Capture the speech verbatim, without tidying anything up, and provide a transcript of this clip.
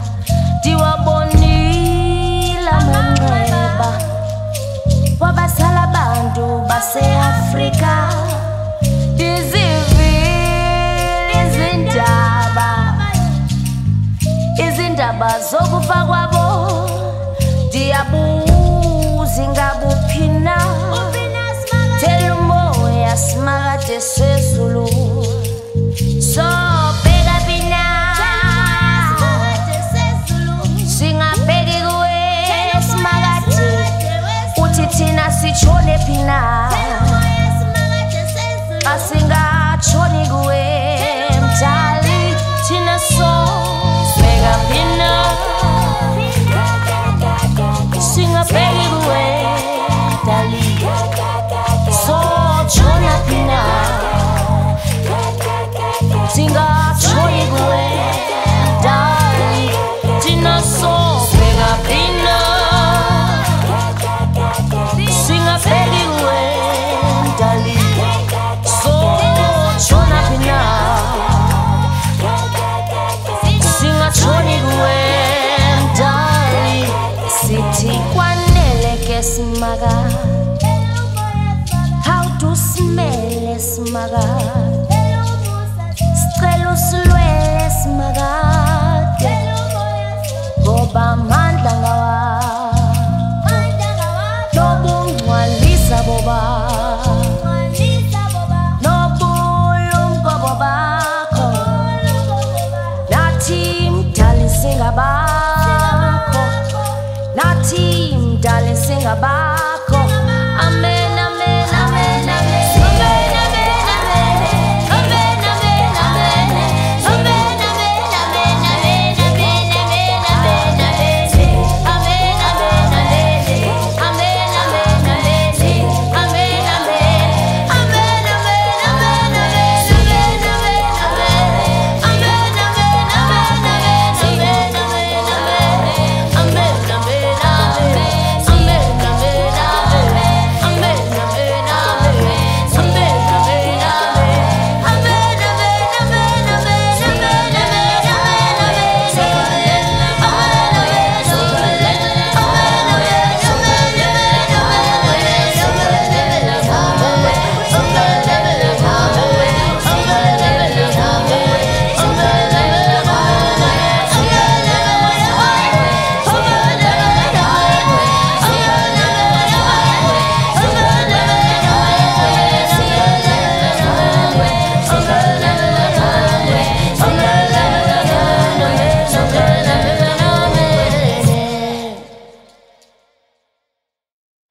Diwabonila manxeba wabasala bantu base-Afrika. Dizivile izindaba izindaba zokufa kwabo. Diyabuza ingabuphi na thela umoya simakade sezulu. So bheka bina singabheki kuwe simakade uthi thina sitshone phina asingatshoni kuwe mdali thina so bheka bina singabheki kuwe mdali so tshona phina singatshoni kuwe mdali thina so bheka bina singabheki kuwe mdali so tshona phina singatshoni kuwe mdali. Sithi kwanele ke simaka, how to smell simaka, sicela usilwele simakade ngoba amandla ngawakho nobungcwalisa boba nobulumko bobakho. Nathi mdali singabakho, nathi mdali singabakho.